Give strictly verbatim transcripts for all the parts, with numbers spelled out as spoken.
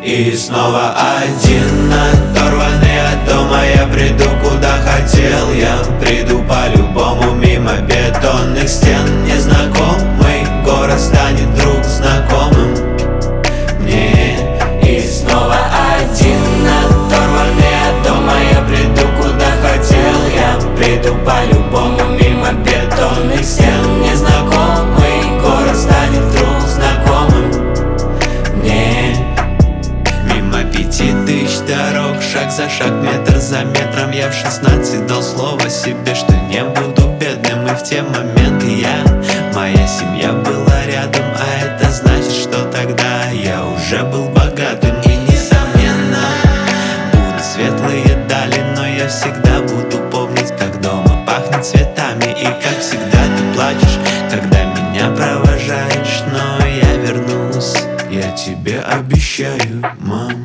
И снова один, оторванный от дома. Я приду куда хотел, я приду по-любому. Мимо бетонных стен незнакомый город станет вдруг знакомым мне. И снова один, оторванный от дома. Я приду куда хотел, я приду по-любому. Мимо бетонных стен незнакомый город станет вдруг знакомым мне. Мимо пяти тысяч дорог, шаг за шаг, метр за метром. Я в шестнадцать дал слово себе, что не буду бедным. И в те моменты я, моя семья была рядом. А это значит, что тогда я уже был богатым. И несомненно будут светлые дали, но я всегда буду помнить, как дома пахнет цветами. И как всегда ты плачешь, когда меня провожаешь. Но я вернусь, я тебе обещаю, мам.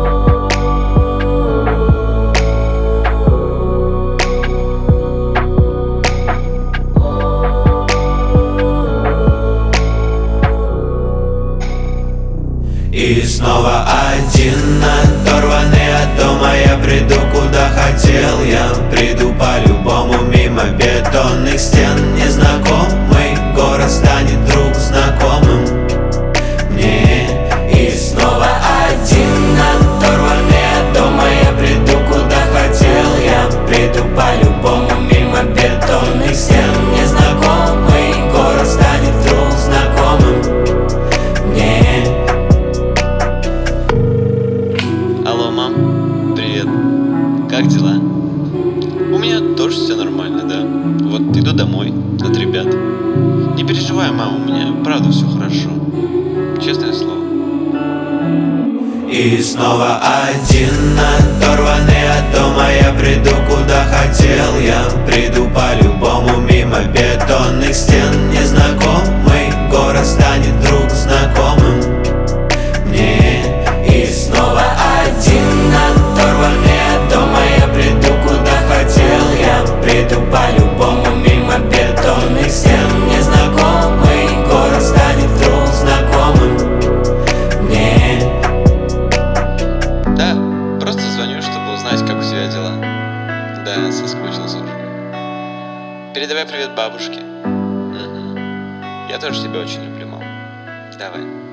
И снова один, оторванный от дома. Я приду куда хотел, я приду по-любому. Мимо бетонных стен незнакомый город станет вдруг знакомым мне. И снова один, оторванный от дома. Я приду куда хотел, я приду по-любому. Мимо бетонных стен незнакомый город станет вдруг знакомым мне. Алло, мам, привет. Как дела? У меня тоже все нормально, да. Вот иду домой от ребят. Не переживай, мам, у меня правда все хорошо. Честное слово. И снова один, оторванный от дома. Я приду куда хотел, я приду по-любому. Мимо бетонных стен незнакомый город станет вдруг знакомым мне. И снова один, оторванный от дома. Я приду куда хотел, я приду по-любому. Мимо бетонных стен незнакомый город станет вдруг знакомым мне. Да, просто звоню, чтобы узнать, как у тебя дела. Да, соскучился уже. Передавай привет бабушке. Угу. Я тоже тебя очень люблю, мам. Давай.